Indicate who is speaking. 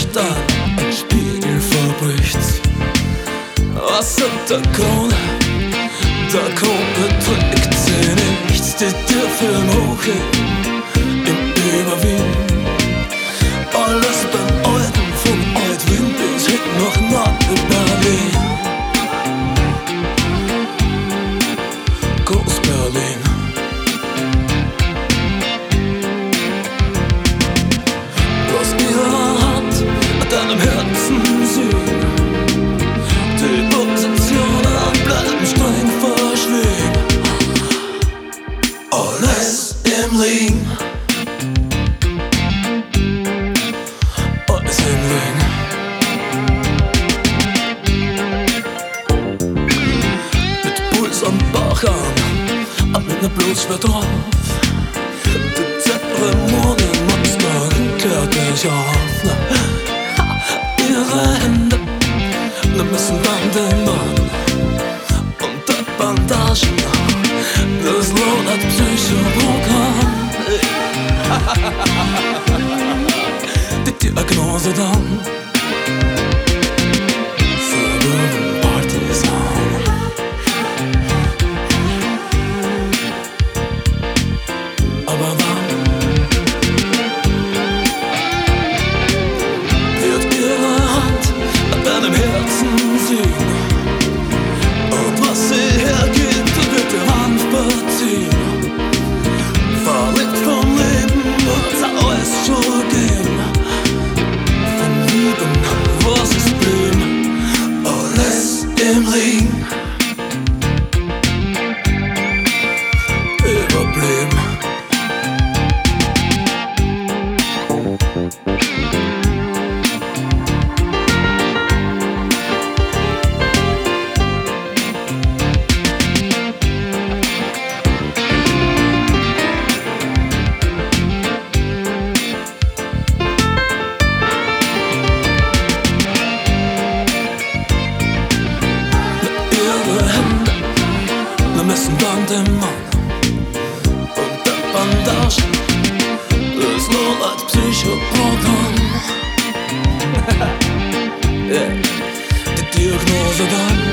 Speaker 1: dann ein Spiegel verbricht. Was sind der Krone? Der Krone trägt sie nichts, die dürfen hochheben im Überwind. Alles beim Alten, von Altwin bis hin nach Nord-Berlin. Groß-Berlin. Was ihre Hand an deinem Herzen sehen, die Positionen bleiben streng verschwiegen. Alles im Liegen. Alles im Liegen. Mit Puls am Baucharm, am Ende bloß wer drauf. Die Zeremonien Monster klärt dich auf. Ihre Hände müssen dann den Mann unter Bandagen. Das lohnt als Psychoprogramm. Die Diagnose dann Suburban Partisan. Aber wann wird ihre Hand an deinem Herzen ziehen? Und was sie hergibt, wird ihr Hand verziehen. Verrückt vom Leben, wird alles schon geben. Von Lieben, was ist blieben, alles im Liegen. Überblieben. Wir messen dann den Mann und der Bandagen, das nur als Psychoprogramm. Yeah. Die Diagnose dann